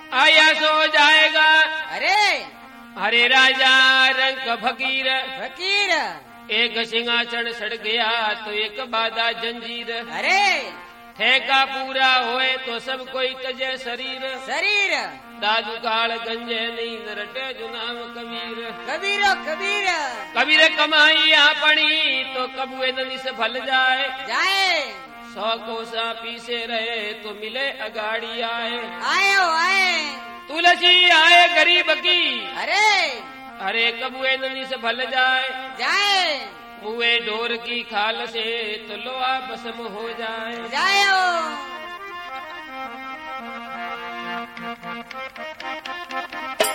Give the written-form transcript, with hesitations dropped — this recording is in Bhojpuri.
आया सो जाएगा। अरे हरे राजा रंग फकीर, फकीर। एक सिंहासन सड़ गया तो एक बाधा जंजीर। अरे ठेका पूरा होए तो सब कोई तजे शरीर। शरीर दादू काल गंजे नहीं न रटे जो नाम कबीर। कबीरो कबीर। कबीर कमाई आपनी तो कबुए नदी से फल जाए। जाए 100 कोसा पीसे रहे तो मिले अगाड़ी आए। आयो आए। तुलसी आए गरीब की, अरे अरे कबुए नदी से फल जाए। जाए मुए ढोर की खाल से तो लोहा भस्म हो जाए। जायो।